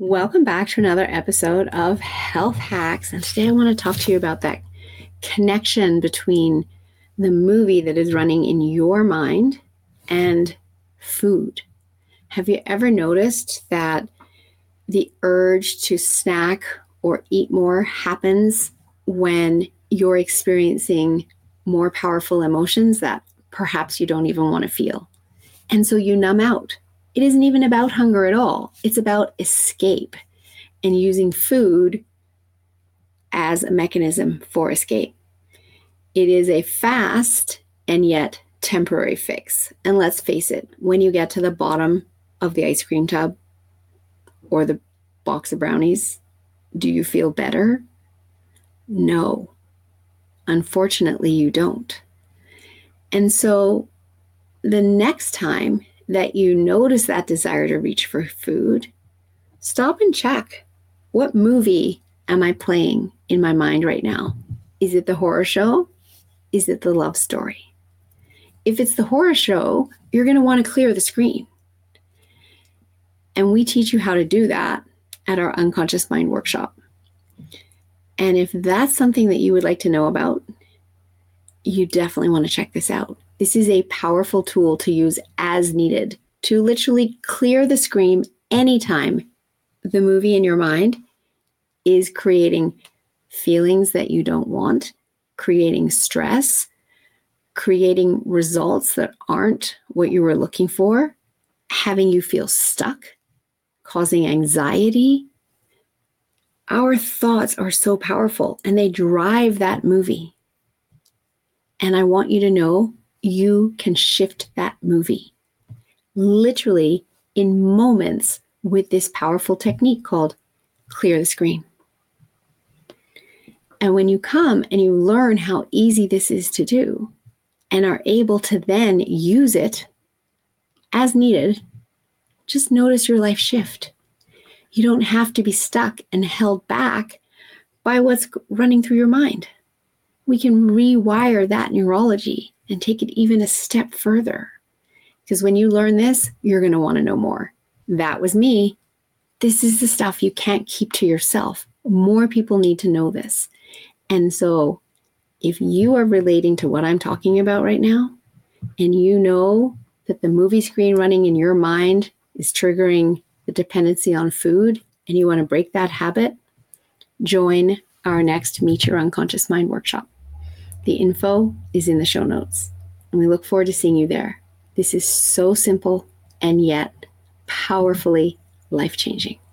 Welcome back to another episode of Health Hacks. And today I want to talk to you about that connection between the movie that is running in your mind and food. Have you ever noticed that the urge to snack or eat more happens when you're experiencing more powerful emotions that perhaps you don't even want to feel? And so you numb out. It isn't even about hunger at all. It's about escape and using food as a mechanism for escape. It is a fast and yet temporary fix. And let's face it, when you get to the bottom of the ice cream tub or the box of brownies, do you feel better? No. Unfortunately, you don't. And so the next time that you notice that desire to reach for food, stop and check. What movie am I playing in my mind right now? Is it the horror show? Is it the love story? If it's the horror show, you're going to want to clear the screen. And we teach you how to do that at our Unconscious Mind workshop. And if that's something that you would like to know about, you definitely want to check this out. This is a powerful tool to use as needed to literally clear the screen anytime the movie in your mind is creating feelings that you don't want, creating stress, creating results that aren't what you were looking for, having you feel stuck, causing anxiety. Our thoughts are so powerful and they drive that movie. And I want you to know you can shift that movie literally in moments with this powerful technique called clear the screen. And when you come and you learn how easy this is to do and are able to then use it as needed, just notice your life shift. You don't have to be stuck and held back by what's running through your mind. We can rewire that neurology and take it even a step further. Because when you learn this, you're going to want to know more. That was me. This is the stuff you can't keep to yourself. More people need to know this. And so if you are relating to what I'm talking about right now, and you know that the movie screen running in your mind is triggering the dependency on food, and you want to break that habit, join our next Meet Your Unconscious Mind workshop. The info is in the show notes, and we look forward to seeing you there. This is so simple and yet powerfully life-changing.